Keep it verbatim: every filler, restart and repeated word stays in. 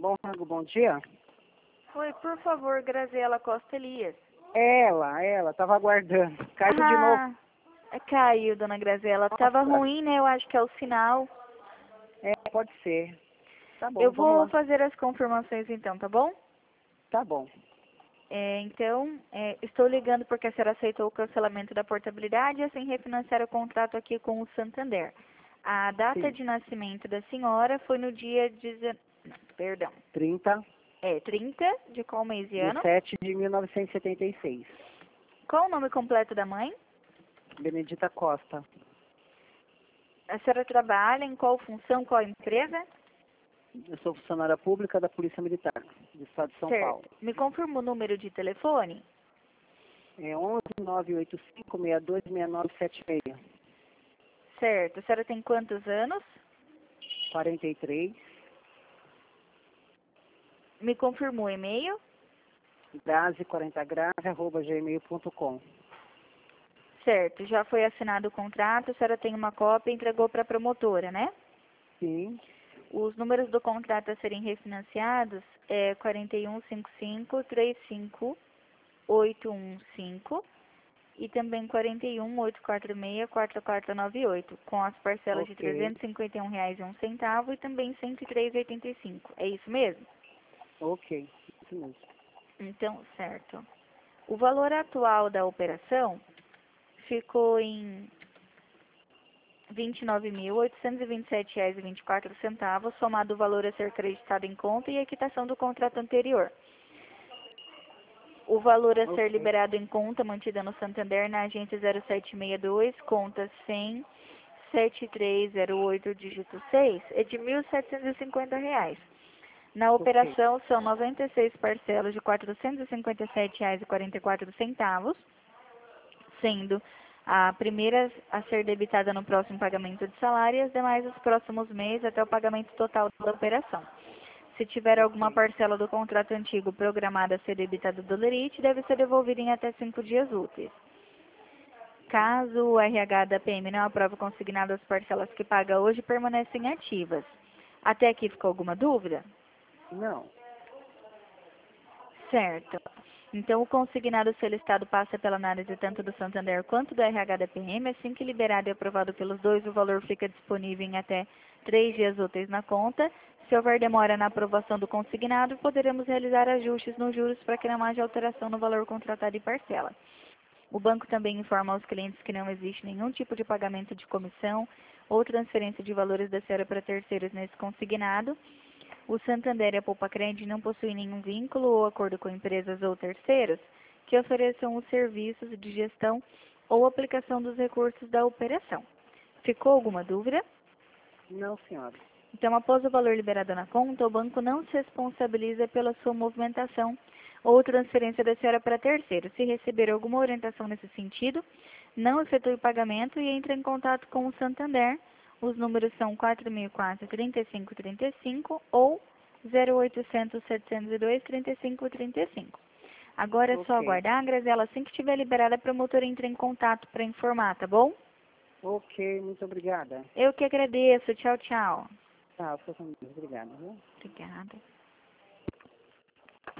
Bom rango, bom dia. Oi, por favor, Graziela Costa Elias. Ela, ela, tava aguardando. Caiu de novo. Ah, é, caiu, dona Graziela. Nossa. Tava ruim, né? Eu acho que é o sinal. É, pode ser. Tá bom, Eu vamos vou lá. fazer as confirmações então, tá bom? Tá bom. É, então, é, estou ligando porque a senhora aceitou o cancelamento da portabilidade e assim refinanciar o contrato aqui com o Santander. A data Sim. de nascimento da senhora foi no dia dezenove... Não, perdão. trinta É, trinta de qual mês e de ano? sete de mil novecentos e setenta e seis. Qual o nome completo da mãe? Benedita Costa. A senhora trabalha em qual função, qual empresa? Eu sou funcionária pública da Polícia Militar do Estado de São Paulo. Certo. Me confirma o número de telefone? É onze nove oito cinco seis dois seis nove sete seis. Certo. A senhora tem quantos anos? quarenta e três. Me confirma o e-mail? Grazi quarenta grave arroba gmail ponto com. Certo. Já foi assinado o contrato, a senhora tem uma cópia e entregou para a promotora, né? Sim. Os números do contrato a serem refinanciados é quatro um cinco cinco, três cinco oito um cinco e também quatro um oito quatro seis, quatro quatro nove oito, com as parcelas de Ok. trezentos e cinquenta e um reais e um centavo e também cento e três reais e oitenta e cinco. É isso mesmo? Ok. Isso mesmo. Então, certo. O valor atual da operação ficou em vinte e nove mil, oitocentos e vinte e sete reais e vinte e quatro centavos, somado o valor a ser acreditado em conta e a quitação do contrato anterior. O valor a ser Ok. liberado em conta, mantida no Santander, na agência zero sete seis dois, conta cem, sete três zero oito, dígito seis, é de mil setecentos e cinquenta reais. Na Ok. operação, são noventa e seis parcelas de quatrocentos e cinquenta e sete reais e quarenta e quatro centavos, sendo a primeira a ser debitada no próximo pagamento de salário e as demais nos próximos meses até o pagamento total da operação. Se tiver alguma Ok. parcela do contrato antigo programada a ser debitada do lerite, deve ser devolvida em até cinco dias úteis. Caso o R H da P M não aprove o consignado, as parcelas que paga hoje permanecem ativas. Até aqui ficou alguma dúvida? Não. Certo. Então, o consignado solicitado passa pela análise tanto do Santander quanto do R H da P M. Assim que liberado e aprovado pelos dois, o valor fica disponível em até três dias úteis na conta. Se houver demora na aprovação do consignado, poderemos realizar ajustes nos juros para que não haja alteração no valor contratado e parcela. O banco também informa aos clientes que não existe nenhum tipo de pagamento de comissão ou transferência de valores da senhora para terceiros nesse consignado. O Santander e a Poupa-Cred não possuem nenhum vínculo ou acordo com empresas ou terceiros que ofereçam os serviços de gestão ou aplicação dos recursos da operação. Ficou alguma dúvida? Não, senhora. Então, após o valor liberado na conta, o banco não se responsabiliza pela sua movimentação ou transferência da senhora para terceiro. Se receber alguma orientação nesse sentido, não efetue o pagamento e entre em contato com o Santander. Os números são quatro mil e quatro, trinta e cinco trinta e cinco ou zero oitocentos, setecentos e dois, trinta e cinco trinta e cinco. Agora é só Ok. aguardar, Graziela, assim que estiver liberada, a promotora entra em contato para informar, tá bom? Ok, muito obrigada. Eu que agradeço. Tchau, tchau. Tá, fica com Deus. Obrigada, viu? Obrigada.